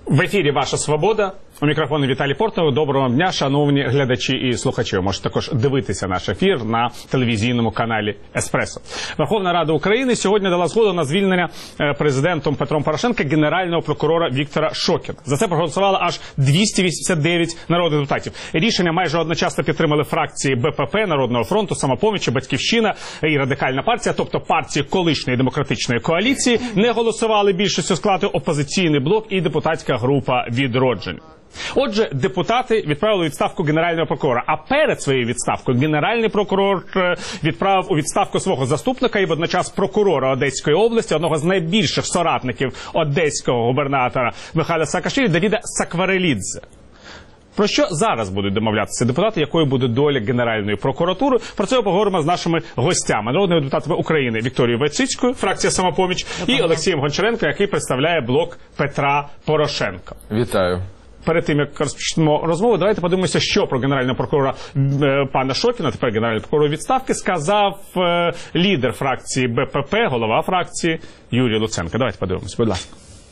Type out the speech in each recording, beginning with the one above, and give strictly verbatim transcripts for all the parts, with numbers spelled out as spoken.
В ефірі «Ваша свобода». У мікрофону Віталій Портнов. Доброго дня, шановні глядачі і слухачі. Ви можете також дивитися наш ефір на телевізійному каналі «Еспресо». Верховна Рада України сьогодні дала згоду на звільнення президентом Петром Порошенка генерального прокурора Віктора Шокіна. За це проголосувало аж двісті вісімдесят дев'ять народних депутатів. Рішення майже одночасно підтримали фракції Б П П, Народного фронту, Самопоміч, Батьківщина і Радикальна партія, тобто партії колишньої демократичної коаліції. Не голосували більшістю складу Опозиційний блок і депутатська група «Відродження». Отже, депутати відправили у відставку генерального прокурора, а перед своєю відставкою генеральний прокурор відправив у відставку свого заступника і водночас прокурора Одеської області, одного з найбільших соратників одеського губернатора Михайла Саакашвілі, Давіда Сакварелідзе. Про що зараз будуть домовлятися депутати, якою буде доля Генеральної прокуратури? Про це поговоримо з нашими гостями. Народними депутатами України Вікторією Войціцькою, фракція «Самопоміч», і Олексієм Гончаренко, який представляє блок Петра Порошенка. Вітаю. Перед тим, як розпочнемо розмову, давайте подивимося, що про генерального прокурора е, пана Шокіна, тепер генеральний прокурор відставки, сказав е, лідер фракції Б П П, голова фракції Юрій Луценко. Давайте подивимося, будь ласка.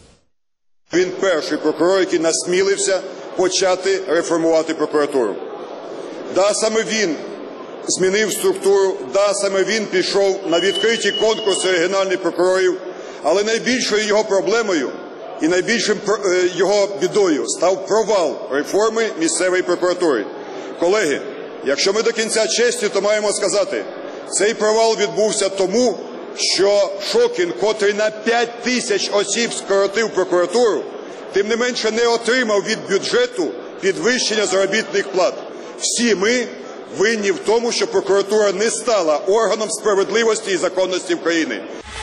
Він перший прокурор, який насмілився почати реформувати прокуратуру. Да, саме він змінив структуру, да, саме він пішов на відкриті конкурси регіональних прокурорів, але найбільшою його проблемою і найбільшим його бідою став провал реформи місцевої прокуратури. Колеги, якщо ми до кінця чесні, то маємо сказати, цей провал відбувся тому, що Шокін, котрий на п'ять тисяч осіб скоротив прокуратуру, тим не менше не отримав від бюджету підвищення заробітних плат. Всі ми винні в тому, що прокуратура не стала органом справедливості і законності в країні.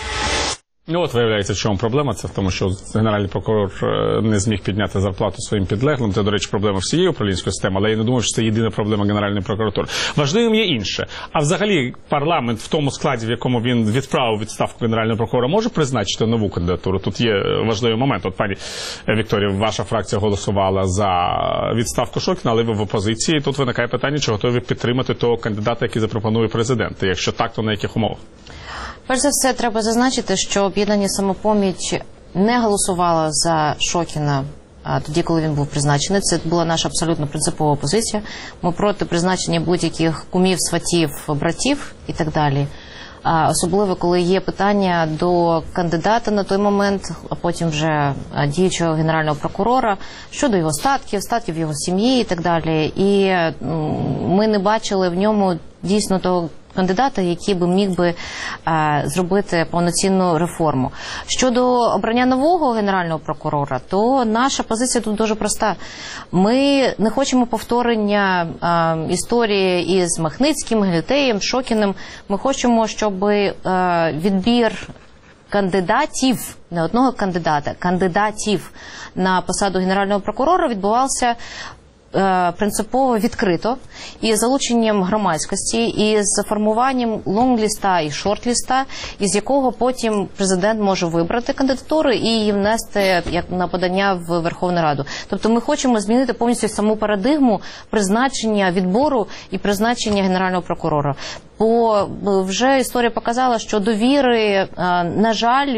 Ну от виявляється, в чому проблема. Це в тому, що генеральний прокурор не зміг підняти зарплату своїм підлеглим. Це, до речі, проблема всієї управлінської системи, але я не думаю, що це єдина проблема Генеральної прокуратури. Важливим є інше. А взагалі парламент в тому складі, в якому він відправив відставку генерального прокурора, може призначити нову кандидатуру? Тут є важливий момент. От, пані Вікторія, ваша фракція голосувала за відставку Шокіна, але ви в опозиції. Тут виникає питання, чи готові підтримати того кандидата, який запропонує президент. Якщо так, то на яких умовах? Перш за все, треба зазначити, що об'єднання «Самопоміч» не голосувало за Шокіна тоді, коли він був призначений. Це була наша абсолютно принципова позиція. Ми проти призначення будь-яких кумів, сватів, братів і так далі. Особливо, коли є питання до кандидата на той момент, а потім вже діючого генерального прокурора, щодо його статків, статків його сім'ї і так далі. І ми не бачили в ньому дійсно того кандидата, який би міг би а, зробити повноцінну реформу. Щодо обрання нового генерального прокурора, то наша позиція тут дуже проста. Ми не хочемо повторення а, історії із Махницьким, Гелетеєм, Шокіним. Ми хочемо, щоб а, відбір кандидатів, не одного кандидата, кандидатів на посаду генерального прокурора відбувався принципово відкрито, і залученням громадськості, і з формуванням лонгліста і шортліста, із якого потім президент може вибрати кандидатуру і її внести як на подання в Верховну Раду. Тобто ми хочемо змінити повністю саму парадигму призначення відбору і призначення генерального прокурора. Бо вже історія показала, що довіри, на жаль,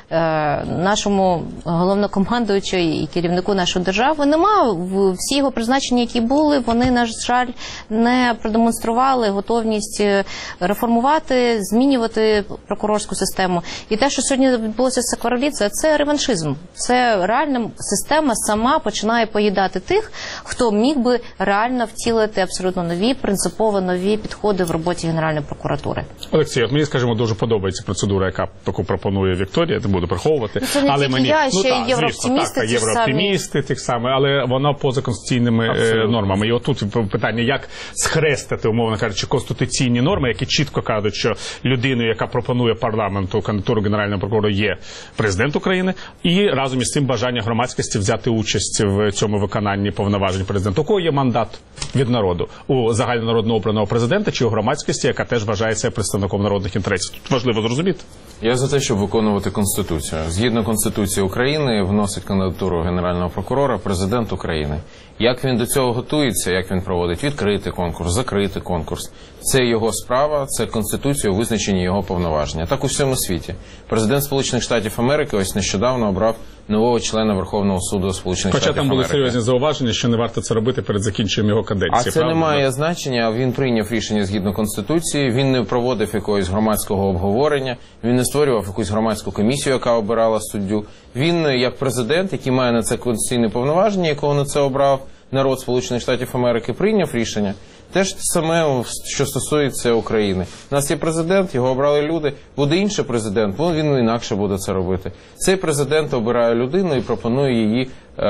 нашому головнокомандуючому і керівнику нашої держави нема. Всі його призначення, які були, вони, на жаль, не продемонстрували готовність реформувати, змінювати прокурорську систему. І те, що сьогодні відбулося з Сакварелідзе, це реваншизм. Це реальна система сама починає поїдати тих, хто міг би реально втілити абсолютно нові, принципово нові підходи в роботі Генеральної прокуратури. Олексій, от мені, скажімо, дуже подобається процедура, яка таку пропонує Вікторія, не буду приховувати. Ну, це не але мені, я, ще ну, єврооптимісти, так, єврооптимісти тих саме, але вона поза конституційними е, нормами. І отут питання, як схрестити, умовно кажучи, конституційні норми, які чітко кажуть, що людиною, яка пропонує парламенту кандидатуру генерального прокурора, є президент України, і разом із цим бажання громадськості взяти участь в цьому виконанні повноважень президента. У кого є мандат від народу? У загальнонародно обраного президента чи у громадськості, яка теж вважається представником народних інтересів? Тут важливо зрозуміти. Я за те, щоб виконувати Конституцію. Згідно Конституції України вносить кандидатуру генерального прокурора президент України. Як він до цього готується, як він проводить відкритий конкурс, закритий конкурс, це його справа, це Конституцією визначені його повноваження. Так у всьому світі. Президент Сполучених Штатів Америки ось нещодавно обрав нового члена Верховного суду Сполучених Хоча Штатів там були Америки. серйозні зауваження, що не варто це робити перед закінченням його каденції. А це правда? не має значення. Він прийняв рішення згідно Конституції, він не проводив якогось громадського обговорення, він не створював якусь громадську комісію, яка обирала суддю. Він, як президент, який має на це конституційне повноваження, якого на це обрав народ Сполучених Штатів Америки, прийняв рішення. Те ж саме, що стосується України. У нас є президент, його обрали люди, буде інший президент, бо він інакше буде це робити. Цей президент обирає людину і пропонує її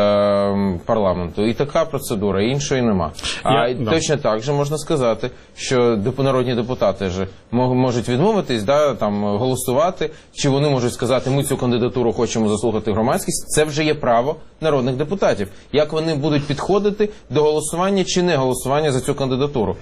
е, парламенту. І така процедура, іншої нема. А Я, да. точно так же можна сказати, що народні депутати ж можуть відмовитись, да, там, голосувати, чи вони можуть сказати, ми цю кандидатуру хочемо заслухати громадськість. Це вже є право народних депутатів. Як вони будуть підходити до голосування чи не голосування за цю кандидатуру.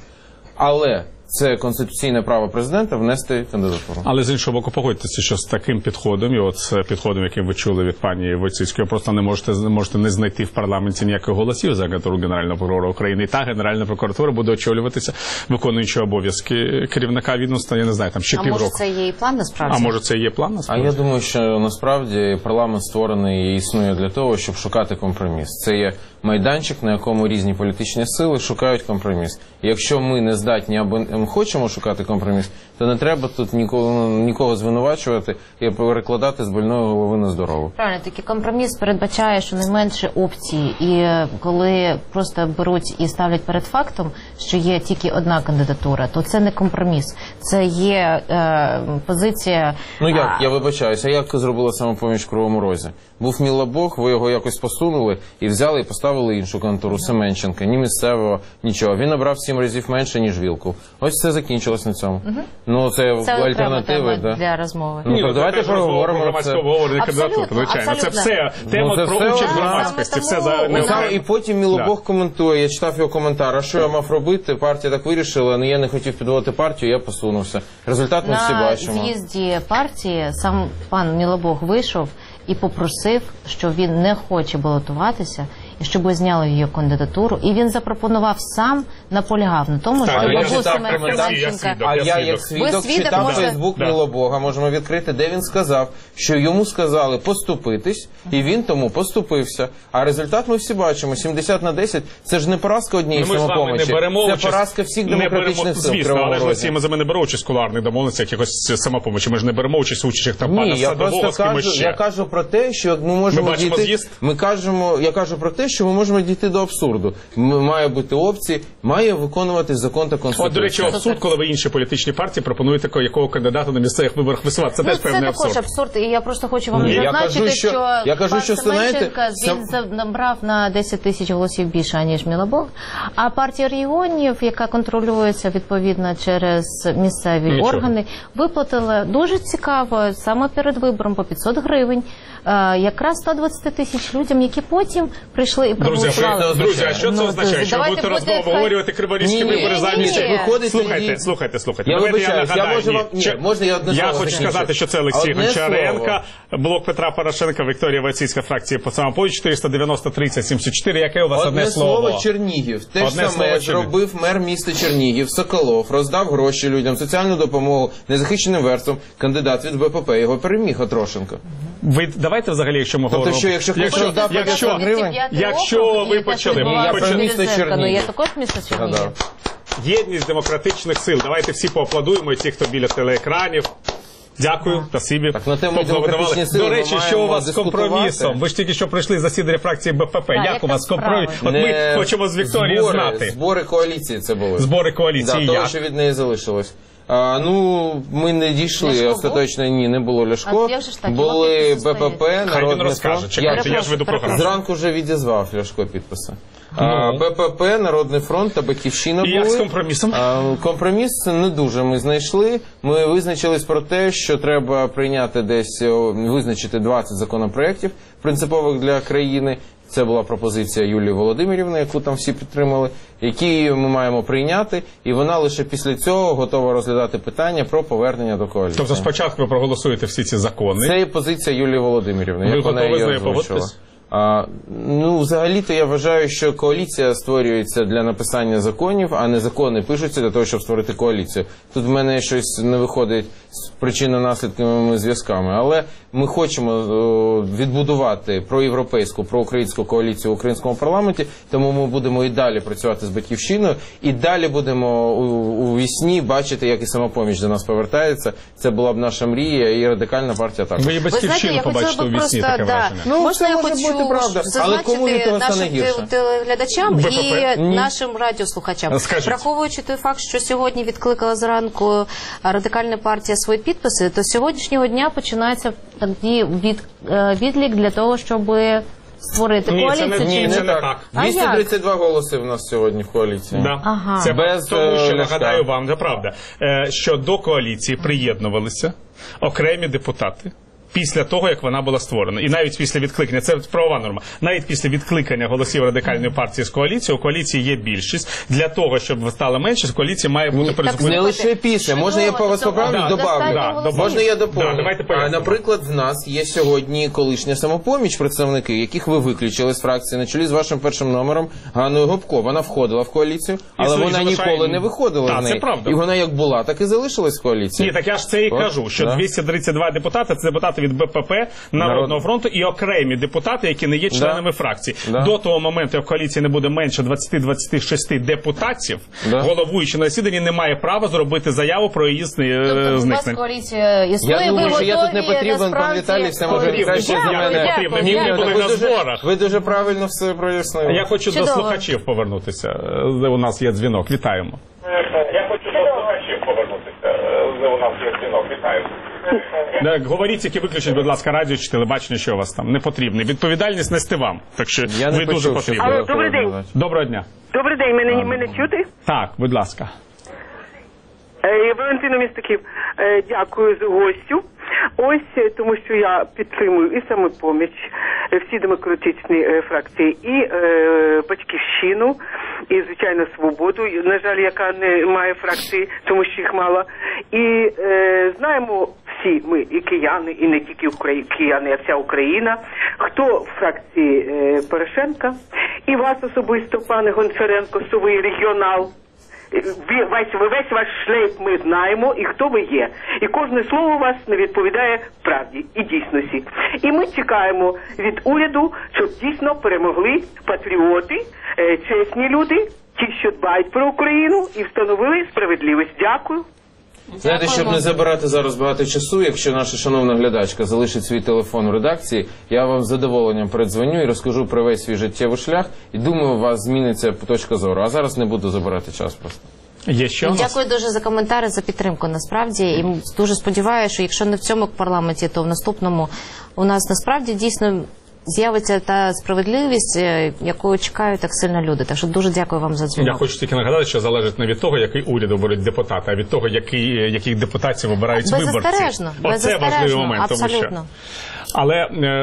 Але це конституційне право президента внести кандидатуру. Але з іншого боку, погодьтеся, що з таким підходом, і от з підходом, який ви чули від пані Войціцької, просто не можете, не можете не знайти в парламенті ніяких голосів за кандидатуру Генерального прокурора України. І та Генеральна прокуратура буде очолюватися виконуючи обов'язки керівника відомства, я не знаю, там ще А півроку. може це є і план насправді? А може це і є план А насправді? я думаю, що насправді парламент створений і існує для того, щоб шукати компроміс. Це є майданчик, на якому різні політичні сили шукають компроміс. І якщо ми не здатні або не хочемо шукати компроміс, то не треба тут нікого, нікого звинувачувати і перекладати з больної голови на здорову. Правильно, такий компроміс передбачає щонайменше опції. І коли просто беруть і ставлять перед фактом, що є тільки одна кандидатура, то це не компроміс. Це є е, позиція... Ну як, я вибачаюся, як зробила Самопоміч в Кривому Розі? Був Мілобог, ви його якось посунули і взяли і поставили іншу кандидатуру Семенченка. Ні місцевого, нічого. Він набрав сім разів менше, ніж Вілкул. Ось це закінчилось на цьому. Угу. Ну, це, це альтернативи, да? для розмови. Ну, Ні, так, давайте поговоримо про це. обговорення кандидатур, звичайно. Це все тема це про все участь одна. громадськості. Все за Ну, саме, і потім Мілобог Да. коментує, я читав його коментар, а що я мав робити, партія так вирішила, але я не хотів підводити партію, я посунувся. Результат ми всі На бачимо. з'їзді партії сам пан Мілобог вийшов і попросив, що він не хоче балотуватися, і щоб зняли її кандидатуру. І він запропонував сам, наполягав на тому, Так, що я Бабу читав Семен коментарі, я Семенченка... свідок. А я, свідок. як свідок, Ви свідок, читав може- Фейсбук Да. Мілобога, можемо відкрити, де він сказав, що йому сказали поступитись, і він тому поступився. А результат ми всі бачимо. сімдесят на десять – це ж не поразка однієї Ну, ми з вами самопомочі. не беремо Це участь, поразка всіх не демократичних беремо, сил в звісно, Кривому але ж Розі. всі ми за мене беремо участь в кулуарних домовленостях якихось самопомочі. Ми ж не беремо участь в участях там пана Ні, я Садового просто з кимось кажу, ще. я кажу про те, що ми можемо Ми бачимо дійти. з'їзд? Ми кажемо, я кажу про те, що ми можемо дійти до абсурду. М- Має бути опції, має виконувати закон та конституція. От, до речі, абсурд, коли ви інші політичні партії пропонуєте ко- якого кандидата на місцевих виборах висувати. Це Ну, теж це певний також абсурд. абсурд, і я просто хочу вам Ні, я зазначити, кажу, що- що, я кажу, пан що, знаєте, Семенченка, сам- він за- набрав на десять тисяч голосів більше, аніж Мілобог, а партія регіонів, яка контролюється відповідно через місцеві Нічого. органи, виплатила дуже цікаво, саме перед вибором по п'ятсот гривень, е, якраз сто двадцять тисяч людям, які потім прийшли і Друзі, а проголосували. що, друзі, а що це Ну, означає? Що ви давайте будете буде, розмову обговорювати криворізькі Ні, вибори ні, замість? ні, ні. Виходить Слухайте, тоді- слухайте, слухайте. Я Давайте вибачаюсь, я нагадаю. можу вам- Ні, ні, можна я одне Я слово хочу закінчу? сказати, що це Олексій Одне Гончаренко, блок Петра Порошенка, Вікторія Войціцька, фракція по самопоміч, чотириста дев'яносто тридцять сімдесят чотири. Яке у вас одне, Одне слово? слово Чернігів. Те ж Одне саме слово Чернігів. зробив мер міста Чернігів, Соколов, роздав гроші людям, соціальну допомогу незахищеним верствам. Кандидат від БПП його переміг, Отрошенко. Ви давайте взагалі, якщо ми Тобто, говоримо... що, якщо хтось якщо, роздав якщо, п'ятдесят гривень? якщо ви почали, Ні, я про почали. місто Чернігів. Ну, я також місто Чернігів. Згадав. Єдність демократичних сил. Давайте всі поаплодуємо, ті, хто біля телеекранів. Дякую, спасибі. Так, на тему Тобто ви демократичні давали- сили До ми речі, що у маємо вас з дискутувати. компромісом? Ви ж тільки що прийшли з засідання фракції БПП. як, як у вас там компроміс? справи? От ми Не хочемо з Вікторії збори, знати. Збори коаліції це були. Збори коаліції. Да, того, як? що від неї залишилось. А, ну, ми не дійшли, Ляшко був? остаточно ні, не було Ляшко. А як же ж так? Його Були підписи БПП, стоять. Хай він Народний розкаже. фронт. Чекайте, я ж веду програму. Зранку вже відізвав Ляшко підписи. А, Ну. БПП, Народний фронт та Батьківщина І були. як з компромісом? А, компроміс не дуже ми знайшли. Ми визначились про те, що треба прийняти десь, о, визначити двадцять законопроєктів принципових для країни. Це була пропозиція Юлії Володимирівни, яку там всі підтримали, які ми маємо прийняти, і вона лише після цього готова розглядати питання про повернення до коаліції. Тобто спочатку ви проголосуєте всі ці закони. Це є позиція Юлії Володимирівни, Ви як вона готові її з нею озвучила. погодитись? А, ну, взагалі-то я вважаю, що коаліція створюється для написання законів, а не закони пишуться для того, щоб створити коаліцію. Тут в мене щось не виходить з причинно-наслідковими зв'язками. Але ми хочемо о, відбудувати проєвропейську, проукраїнську коаліцію в українському парламенті, тому ми будемо і далі працювати з «Батьківщиною», і далі будемо у, у вісні бачити, як і «Самопоміч» до нас повертається. Це була б наша мрія, і Радикальна партія також. Ви і «Батьківщину» побачите у вісні, таке враження. Ну, Можна це я може хочу бути правда. Але кому від зазначити того стане нашим гірше? телеглядачам БПП? і Ні. нашим радіослухачам. Скажіть. Враховуючи той факт, що сьогодні відкликала зранку Радикальна партія свої підписи, то з сьогоднішнього дня починається тоді від, е, відлік для того, щоб створити Ні, це коаліцію. не- ні, чи це не так. А двісті тридцять два голоси в нас сьогодні в коаліції. Да. Ага. Це Без, тому, що е, нагадаю Ляшка. вам, це правда, е, що до коаліції приєднувалися окремі депутати. Після того, як вона була створена. І навіть після відкликання, це правова норма, навіть після відкликання голосів Радикальної партії з коаліції, у коаліції є більшість. Для того, щоб стала меншість, коаліція має бути Не призупинена. лише після. Можна я по вас поправлю? Да, Добавлю. да, добавлю. Можна я Да, доповню? давайте А, пояснимо. Наприклад, в нас є сьогодні колишня «Самопоміч», представники, яких ви виключили з фракції, на чолі з вашим першим номером Ганною Гопко. Вона входила в коаліцію, але Існує, вона залишає- ніколи не виходила Так, з це неї. правда. І вона як була, так і залишилась в коаліції. Ні, так я ж це і От, кажу, що да. двісті тридцять два депутати – це депутати від БПП, Народного Народ- фронту і окремі депутати, які не є членами Да. фракції. Да. До того моменту, як в коаліції не буде менше двадцять-двадцять шість депутатів, Да. головуючий на засіданні не має права зробити заяву про її зни- Тобто у вас зникнення. коаліція існує, Я думаю, ви що я тут не готові, потрібен, пан насправді, Віталій, все може Потрібен. краще за Дякую, мене. дякую, Ні, дякую. ні, Були ви на дуже- зборах. Ви дуже правильно все прояснили. Я хочу Чудово. до слухачів повернутися. Е, У нас є дзвінок. Вітаємо. Я хочу до слухачів повернутися. У нас є дзвінок. Вітаю. Так, говоріть, які виключать, будь ласка, радіо чи телебачення, що у вас там не потрібне. Відповідальність нести вам. Так що Я не ви дуже почув, що потрібні. було Алло, добрий день. сказано. Доброго дня. Добрий день, мене, мене чути? Так, будь ласка. Е, Валентина Містаків, е, дякую за гостю. Ось е, тому, що я підтримую і «Самопоміч», е, всі демократичні е, фракції, і е, «Батьківщину», і, звичайно, «Свободу», на жаль, яка не має фракції, тому що їх мало. І е, знаємо всі ми, і кияни, і не тільки Украї... кияни, а вся Україна, хто в фракції е, Порошенка, і вас особисто, пане Гончаренко, що ви регіонал. Ви- Весь, весь ваш шлейф ми знаємо, і хто ви є. І кожне слово у вас не відповідає правді і дійсності. І ми чекаємо від уряду, щоб дійсно перемогли патріоти, е, чесні люди, ті, що дбають про Україну, і встановили справедливість. Дякую. Знаєте, щоб не забирати зараз багато часу, якщо наша шановна глядачка залишить свій телефон в редакції, я вам з задоволенням передзвоню і розкажу про весь свій життєвий шлях. І думаю, у вас зміниться точка зору. А зараз не буду забирати час просто. Є ще у нас? Дякую дуже за коментари, за підтримку. Насправді, і дуже сподіваюся, що якщо не в цьому парламенті, то в наступному у нас насправді дійсно з'явиться та справедливість, е, якою чекають так сильно люди. Так що дуже дякую вам за Я дзвінок. хочу тільки нагадати, що залежить не від того, який уряд оберуть депутати, а від того, який, яких депутатів обирають виборці. Беззастережно, Оце беззастережно, важливий момент. Тому що... абсолютно. Але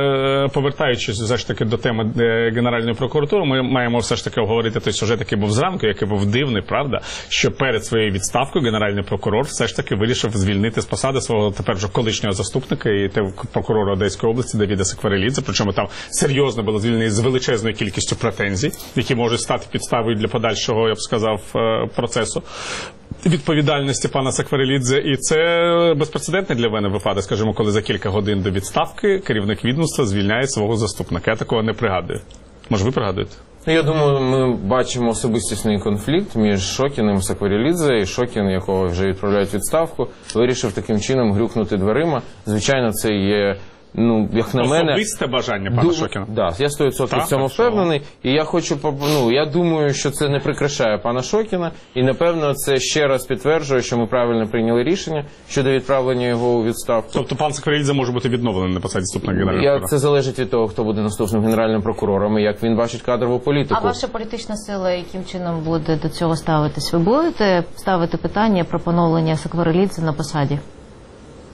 е, повертаючись все ж таки до теми е, Генеральної прокуратури, ми маємо все ж таки обговорити той сюжет, який був зранку, який був дивний, правда, що перед своєю відставкою Генеральний прокурор все ж таки вирішив звільнити з посади свого тепер вже колишнього заступника і те прокурора Одеської області Давіда Сакварелідзе. Причому там серйозно було звільнений з величезною кількістю претензій, які можуть стати підставою для подальшого, я б сказав, е, процесу відповідальності пана Сакварелідзе. І це безпрецедентний для мене випадок, скажімо, коли за кілька годин до відставки керівник відомства звільняє свого заступника. Я такого не пригадую. Може, ви пригадуєте? Ну, я думаю, ми бачимо особистісний конфлікт між Шокіним і Сакварелідзе, і Шокін, якого вже відправляють у відставку, вирішив таким чином грюкнути дверима. Звичайно, це є, ну, як на мене... Особисте бажання пана Дуже- Шокіна? Да, я сто відсотків Так, в цьому так що? впевнений. І я хочу, поп- ну, я думаю, що це не прикрашає пана Шокіна. І, напевно, це ще раз підтверджує, що ми правильно прийняли рішення щодо відправлення його у відставку. Тобто пан Сакварелідзе може бути відновлений на посаді заступника генерального Я, прокурора? це залежить від того, хто буде наступним генеральним прокурором і як він бачить кадрову політику. А ваша політична сила яким чином буде до цього ставитись? Ви будете ставити питання про поновлення Сакварелідзе на посаді?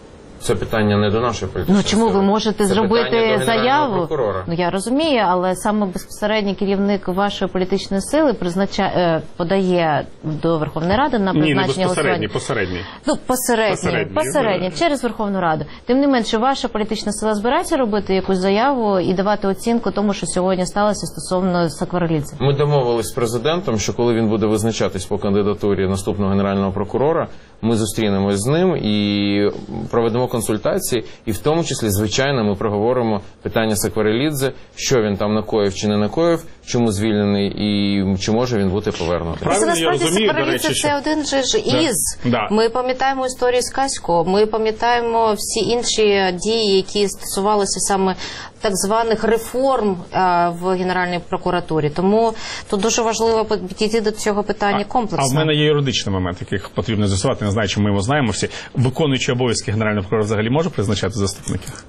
Це питання не до нашої політичної Ну чому сили. ви можете Це зробити питання до Генерального заяву? прокурора. Ну я розумію, але саме безпосередній керівник вашої політичної сили призначає подає до Верховної Ради на Ні, не призначення безпосередній, голосування. посередній. Ну посередньо, Посередній, посередньо, да. через Верховну Раду. Тим не менше, ваша політична сила збирається робити якусь заяву і давати оцінку тому, що сьогодні сталося стосовно Сакварелідзе? Ми домовились з президентом, що коли він буде визначатись по кандидатурі наступного генерального прокурора, ми зустрінемось з ним і проведемо консультації, і в тому числі, звичайно, ми проговоримо питання Сакварелідзе, що він там накоїв чи не накоїв, чому звільнений і чи може він бути повернутий. Правильно, Це я насправді розумію, до Сакварелідзе речі, це що- один же ж Да. із. Да. Ми пам'ятаємо історію з Касько, ми пам'ятаємо всі інші дії, які стосувалися саме так званих реформ а, в Генеральній прокуратурі. Тому тут дуже важливо підійти до цього питання комплексно. А в мене є юридичний момент, який потрібно з'ясувати. Не знаю, чи ми його знаємо всі. Виконуючий обов'язки генерального прокурора взагалі може призначати заступників?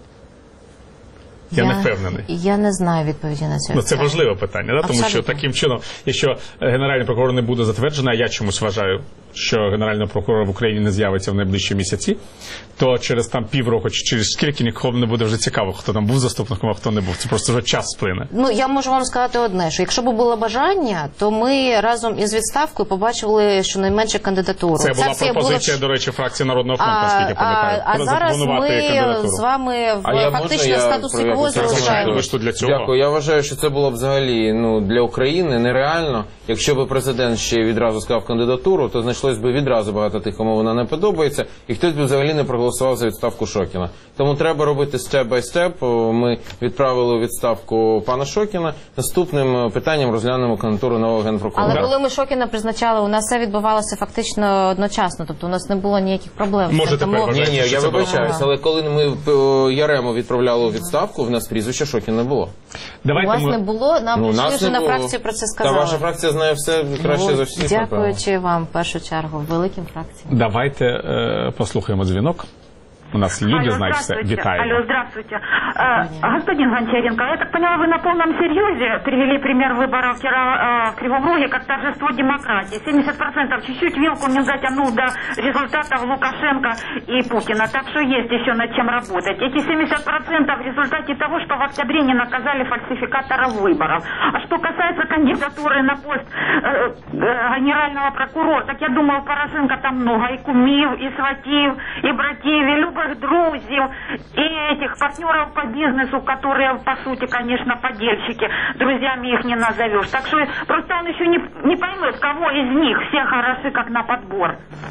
Я, не впевнений. Я не знаю відповіді на це. Ну, це важливе питання, да? Тому що Абсолютно. таким чином, якщо генеральний прокурор не буде затверджений, а я чомусь вважаю, що генеральний прокурор в Україні не з'явиться в найближчі місяці, то через там півроку чи через скільки нікому не буде вже цікаво, хто там був заступником, а хто не був. Це просто вже час сплине. Ну, я можу вам сказати одне, що якщо б було бажання, то ми разом із відставкою побачили щонайменше кандидатуру. Це була все пропозиція, було... до речі, фракції Народного фронту, А, наскільки пам'ятаю. а, а зараз Запропонувати ми кандидатуру. з вами в А я фактично можна, я статусі про кво якусь Звичайно, залишаємо. ви ж тут для цього. Дякую. Я вважаю, що це було б взагалі ну, для України нереально. Якщо б президент ще відразу сказав кандидатуру, то знайшлось би відразу багато тих, кому вона не подобається, і хтось би взагалі не проголосував за відставку Шокіна. Тому треба робити степ-бай-степ. Ми відправили у відставку пана Шокіна. Наступним питанням розглянемо кандидатуру нового генпрокурора. Але коли ми Шокіна призначали, у нас все відбувалося фактично одночасно, тобто у нас не було ніяких проблем. з цим. Може, тепер Тому... вважаєте, Ні, ні, що я це було? вибачаюсь, але коли ми е, Ярему відправляли у відставку, в нас прізвища Шокіна не було. У Давайте вас ми... не було, нам Ну, у ну, нас вже не на було. фракції про це Та сказали. ваша фракція знає все краще Ну, за всіх, напевно. дякуючи вам, в першу чергу, великим фракціям. Давайте е, послухаємо дзвінок. У нас люди Алло, знають все. здравствуйте. Вітаємо. Алло, здравствуйте. А, господин Гончаренко, я так поняла, вы на полном серьезе привели пример выборов в Киро- а, в Кривом Роге как торжество демократии. семьдесят процентов чуть-чуть вилку не затянул до результатов Лукашенко и Путина. Так что есть еще над чем работать. Эти семьдесят процентов в результате того, что в октябре не наказали фальсификаторов выборов. А что касается кандидатуры на пост э, э, генерального прокурора, так я думал, Порошенко там много и кумив, и сватив, и братьев, и любых друзей, и этих партнеров по бизнесу, которые, по сути, конечно, подельщики. Друзьями их не назовешь. Так что просто он еще не, не поймет, кого из них все хороши, как на подбор.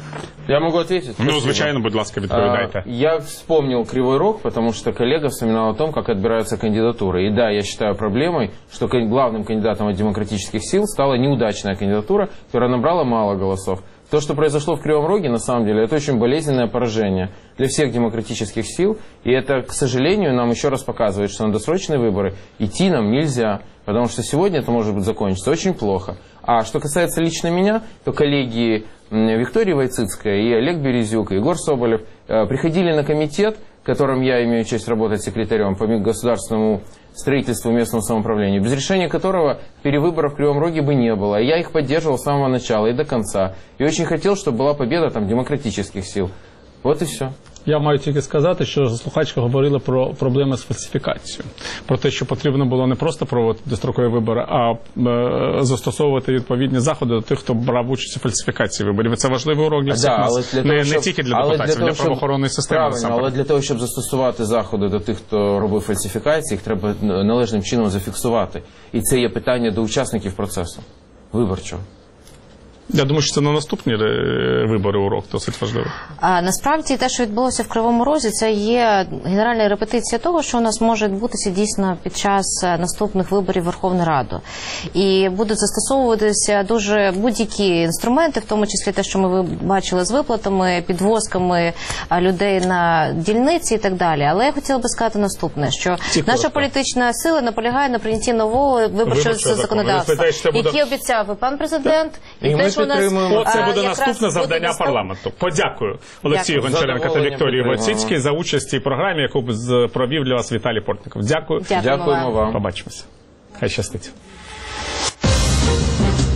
Я могу ответить? Ну, Спасибо. звичайно, будь ласка, відповідайте. А, Я вспомнил Кривой Рог, потому что коллега вспоминал о том, как отбираются кандидатуры. И да, я считаю проблемой, что кан- главным кандидатом от демократических сил стала неудачная кандидатура, которая набрала мало голосов. То, что произошло в Кривом Роге, на самом деле, это очень болезненное поражение для всех демократических сил. И это, к сожалению, нам еще раз показывает, что на досрочные выборы идти нам нельзя. Потому что сегодня это может быть закончиться очень плохо. А что касается лично меня, то коллеги м, Виктория Войцицкая и Олег Березюк, и Егор Соболев э, приходили на комитет, в котором я имею честь работать секретарем по государственному строительству и местному самоуправлению, без решения которого перевыборов в Кривом Роге бы не было. И я их поддерживал с самого начала и до конца. И очень хотел, чтобы была победа там демократических сил. Вот и все. Я маю тільки сказати, що слухачка говорила про проблеми з фальсифікацією. Про те, що потрібно було не просто проводити дострокові вибори, а е, застосовувати відповідні заходи до тих, хто брав участь у фальсифікації виборів. І це важливий урок для всіх Да, але нас. для Не, того, не щоб- тільки для але депутатів, того, для щоб- правоохоронної системи. Правильно, насамперед. але для того, щоб застосувати заходи до тих, хто робив фальсифікації, їх треба належним чином зафіксувати. І це є питання до учасників процесу виборчого. Я думаю, що це на наступні е, вибори урок досить важливо. А насправді те, що відбулося в Кривому Розі, це є генеральна репетиція того, що у нас може відбутися дійсно під час наступних виборів в Верховну Раду. І будуть застосовуватися дуже будь-які інструменти, в тому числі те, що ми бачили з виплатами, підвозками а, людей на дільниці і так далі. Але я хотіла би сказати наступне, що Ці наша коротко. політична сила наполягає на прийнятті нового виборчого Виборчого закону. законодавства, Ви спитаєте, що буде- який обіцяв і пан президент, і, І ми те, що у нас підтримуємо. Оце а, буде якраз наступне буде завдання наступ- парламенту. Подякую Олексію Дякую. Гончаренко та Задоволенням Вікторії підтримуємо. Войцицькій за участь в цій програмі, яку з- провів для вас Віталій Портников. Дякую. Дякуємо Дякуємо вам. вам. Побачимося. Хай щастить.